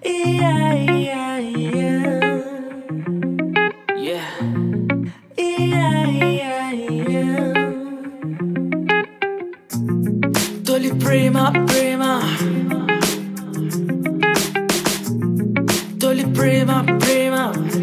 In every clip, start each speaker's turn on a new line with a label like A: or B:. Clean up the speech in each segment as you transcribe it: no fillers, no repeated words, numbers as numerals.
A: Yeah, yeah, yeah. Yeah. Yeah, yeah, yeah. తొలి ప్రేమ ప్రేమ తొలి ప్రేమ ప్రేమ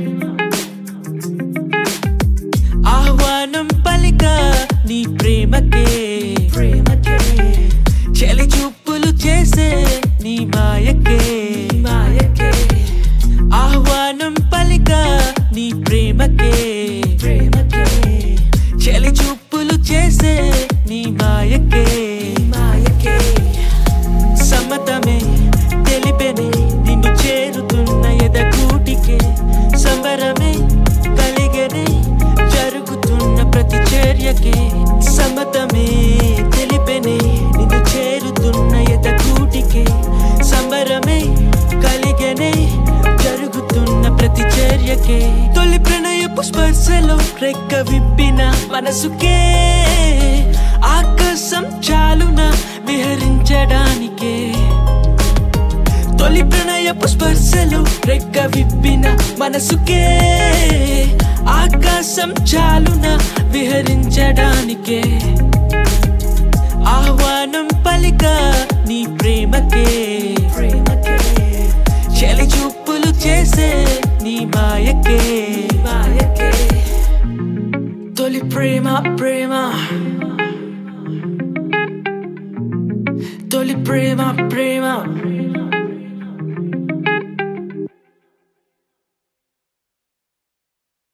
A: ఆహ్వానం పలిక నీ ప్రేమకే ప్రేమకే చెలి చూపులు చేసే నీ మాయకే మాయకే ఆహ్వానం పలిక నీ ప్రేమకే ప్రేమకే చెలి చూపులు చేసే నీ మాయకే మాయకే సమ్మతమే తెలిపెనే నిన్ను చేరుతున్న ఎదగూటికే సంబరమే కలిగనే జరుగుతున్న ప్రతి చర్యకే సమ్మతమే తెలిపెనే నిన్ను చేరుతున్న ఎదగూటికే సంబరమే కలిగనే జరుగుతున్న ప్రతి చర్యకే తొలి ప్రణయపు స్పర్శలో రెక్క విప్పిన మనసుకే ఆకాశం చాలున విహరించడానికే తొలి ప్రణయపు స్పర్శలో రెక్క విప్పిన మనసుకే ఆకాశం చాలున విహరించడానికే ఆహ్వానం పలిక నీ ప్రేమకే ప్రేమకే చెలి చూపులు చేసే నీ మాయకే మాయకే తొలి ప్రేమ ప్రేమ తొలి ప్రేమ ప్రేమ